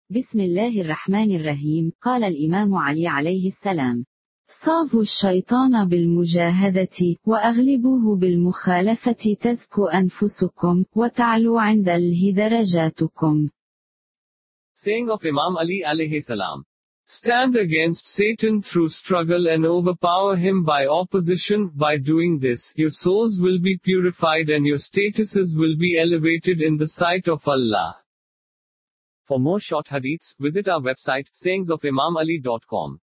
بسم الله الرحمن الرحيم. قال الإمام علي عليه السلام: صافوا الشيطان بالمجاهدة، وأغلبوه بالمخالفة تزكو أنفسكم، وتعلو عند الله درجاتكم. Saying of Imam Ali alayhi salam. Stand against Satan through struggle and overpower him by opposition. By doing this, your souls will be purified and your statuses will be elevated in the sight of Allah. For more short hadiths, visit our website, sayingsofimamali.com.